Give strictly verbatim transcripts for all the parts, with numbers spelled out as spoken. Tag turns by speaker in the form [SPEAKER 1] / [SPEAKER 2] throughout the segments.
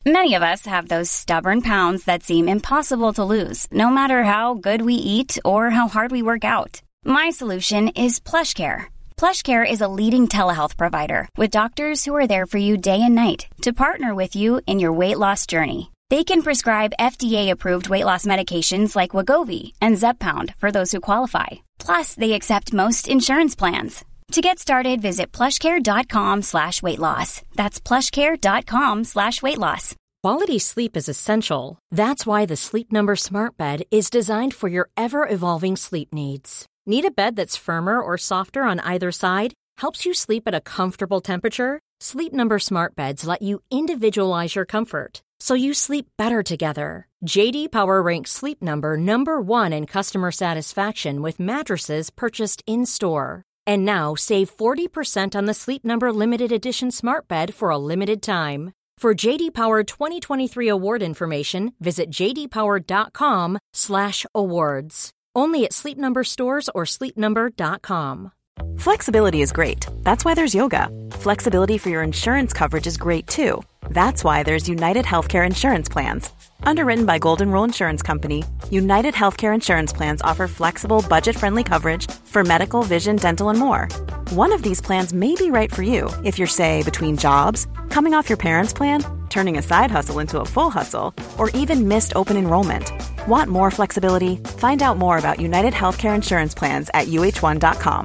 [SPEAKER 1] Many of us have those stubborn pounds that seem impossible to lose, no matter how good we eat or how hard we work out. My solution is PlushCare. PlushCare is a leading telehealth provider with doctors who are there for you day and night to partner with you in your weight loss journey. They can prescribe F D A-approved weight loss medications like Wegovy and Zepbound for those who qualify. Plus, they accept most insurance plans. To get started, visit plushcare.com slash weight loss. That's plushcare.com slash weight loss.
[SPEAKER 2] Quality sleep is essential. That's why the Sleep Number Smart Bed is designed for your ever-evolving sleep needs. Need a bed that's firmer or softer on either side? Helps you sleep at a comfortable temperature? Sleep Number Smart Beds let you individualize your comfort, so you sleep better together. J D Power ranks Sleep Number number one in customer satisfaction with mattresses purchased in-store. And now, save forty percent on the Sleep Number Limited Edition Smart Bed for a limited time. For J D Power twenty twenty-three award information, visit jdpower.com slash awards. Only at Sleep Number stores or sleep number dot com.
[SPEAKER 3] Flexibility is great. That's why there's yoga. Flexibility for your insurance coverage is great too. That's why there's United Healthcare Insurance Plans. Underwritten by Golden Rule Insurance Company, United Healthcare Insurance Plans offer flexible, budget-friendly coverage for medical, vision, dental, and more. One of these plans may be right for you if you're, say, between jobs, coming off your parents' plan, turning a side hustle into a full hustle, or even missed open enrollment. Want more flexibility? Find out more about United Healthcare Insurance Plans at U H one dot com.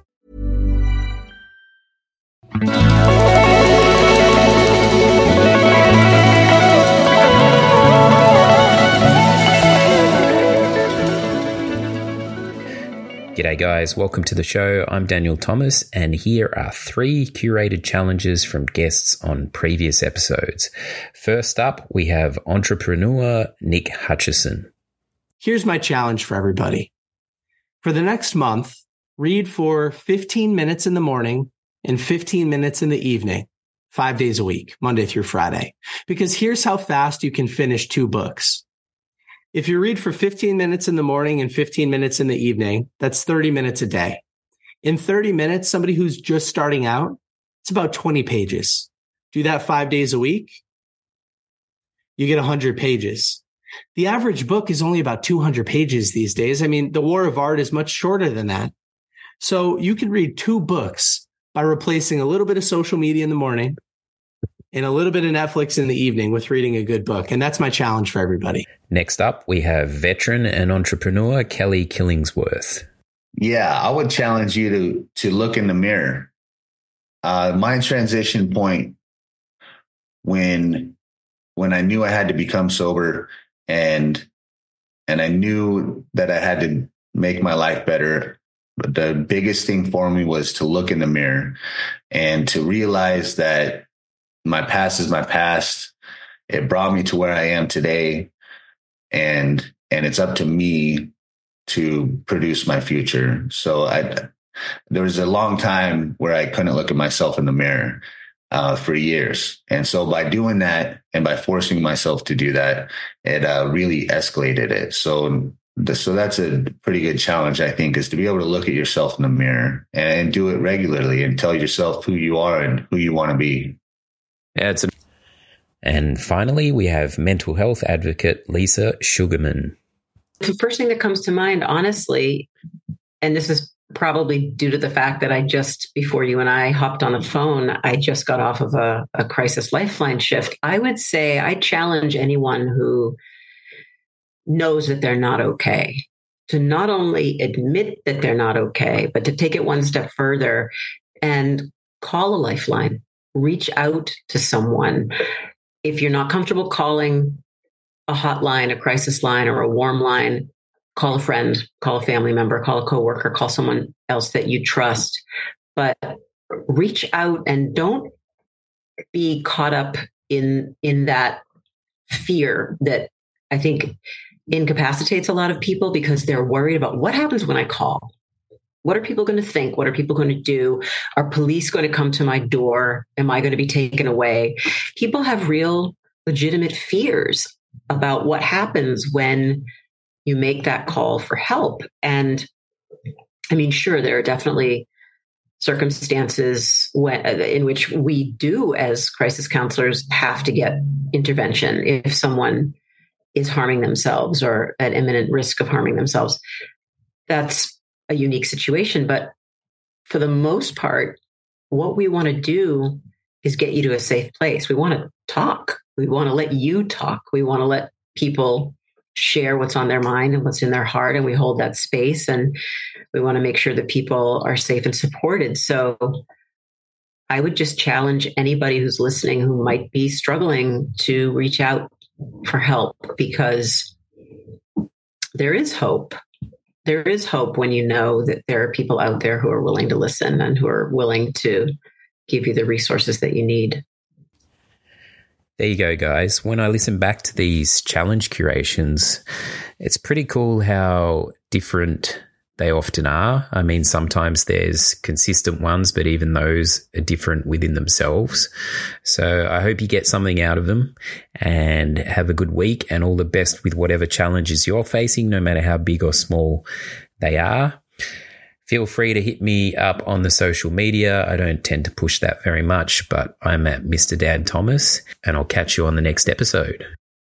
[SPEAKER 4] G'day guys, welcome to the show. I'm Daniel Thomas, and here are three curated challenges from guests on previous episodes. First up, we have entrepreneur Nick Hutchison.
[SPEAKER 5] Here's my challenge for everybody. For the next month, read for fifteen minutes in the morning and fifteen minutes in the evening, five days a week, Monday through Friday. Because here's how fast you can finish two books. If you read for fifteen minutes in the morning and fifteen minutes in the evening, that's thirty minutes a day. In thirty minutes, somebody who's just starting out, it's about twenty pages. Do that five days a week, you get one hundred pages. The average book is only about two hundred pages these days. I mean, The War of Art is much shorter than that. So you can read two books by replacing a little bit of social media in the morning and a little bit of Netflix in the evening with reading a good book. And that's my challenge for everybody.
[SPEAKER 4] Next up, we have veteran and entrepreneur Kelly Killingsworth.
[SPEAKER 6] Yeah, I would challenge you to to look in the mirror. Uh, my transition point when when I knew I had to become sober and and I knew that I had to make my life better. But the biggest thing for me was to look in the mirror and to realize that my past is my past. It brought me to where I am today. And, and it's up to me to produce my future. So I, there was a long time where I couldn't look at myself in the mirror uh, for years. And so by doing that and by forcing myself to do that, it uh, really escalated it. So, the, so that's a pretty good challenge, I think, is to be able to look at yourself in the mirror and, and do it regularly and tell yourself who you are and who you want to be.
[SPEAKER 4] Yeah, it's a- and finally, we have mental health advocate Lisa Sugarman.
[SPEAKER 7] The first thing that comes to mind, honestly, and this is probably due to the fact that I just, before you and I hopped on the phone, I just got off of a, a crisis lifeline shift. I would say I challenge anyone who knows that they're not okay to not only admit that they're not okay, but to take it one step further and call a lifeline, reach out to someone. If you're not comfortable calling a hotline, a crisis line, or a warm line, call a friend, call a family member, call a coworker, call someone else that you trust. But reach out and don't be caught up in, in that fear that I think incapacitates a lot of people because they're worried about what happens when I call. What are people going to think? What are people going to do? Are police going to come to my door? Am I going to be taken away? People have real legitimate fears about what happens when you make that call for help. And I mean, sure, there are definitely circumstances when, in which we do, as crisis counselors, have to get intervention if someone is harming themselves or at imminent risk of harming themselves. That's a unique situation. But for the most part, what we want to do is get you to a safe place. We want to talk. We want to let you talk. We want to let people share what's on their mind and what's in their heart. And we hold that space, and we want to make sure that people are safe and supported. So I would just challenge anybody who's listening who might be struggling to reach out for help, because there is hope. There is hope when you know that there are people out there who are willing to listen and who are willing to give you the resources that you need.
[SPEAKER 4] There you go, guys. When I listen back to these challenge curations, it's pretty cool how different they often are. I mean, sometimes there's consistent ones, but even those are different within themselves. So I hope you get something out of them and have a good week, and all the best with whatever challenges you're facing, no matter how big or small they are. Feel free to hit me up on the social media. I don't tend to push that very much, but I'm at Mister Dan Thomas, and I'll catch you on the next episode.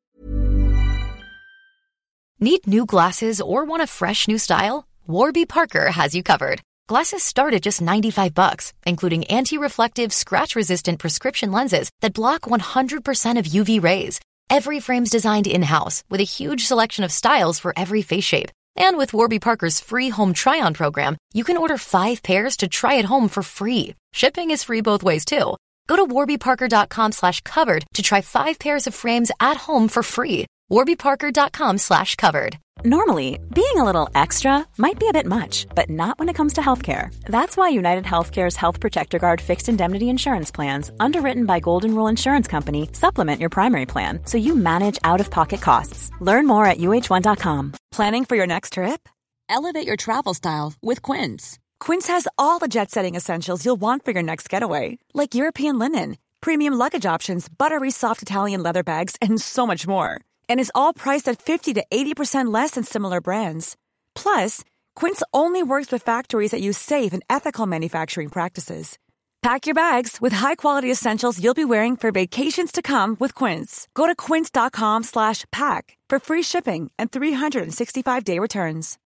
[SPEAKER 8] Need new glasses or want a fresh new style? Warby Parker has you covered. Glasses start at just ninety-five bucks, including anti-reflective, scratch-resistant prescription lenses that block one hundred percent of U V rays. Every frame's designed in-house with a huge selection of styles for every face shape. And with Warby Parker's free home try-on program, you can order five pairs to try at home for free. Shipping is free both ways, too. Go to warbyparker.com slash covered to try five pairs of frames at home for free. warbyparker.com slash covered.
[SPEAKER 3] Normally, being a little extra might be a bit much, but not when it comes to healthcare. That's why United Healthcare's Health Protector Guard fixed indemnity insurance plans, underwritten by Golden Rule Insurance Company, supplement your primary plan so you manage out-of-pocket costs. Learn more at U H one dot com.
[SPEAKER 9] Planning for your next trip? Elevate your travel style with Quince. Quince has all the jet-setting essentials you'll want for your next getaway, like European linen, premium luggage options, buttery soft Italian leather bags, and so much more. And is all priced at fifty to eighty percent less than similar brands. Plus, Quince only works with factories that use safe and ethical manufacturing practices. Pack your bags with high-quality essentials you'll be wearing for vacations to come with Quince. Go to quince.com slash pack for free shipping and three sixty-five day returns.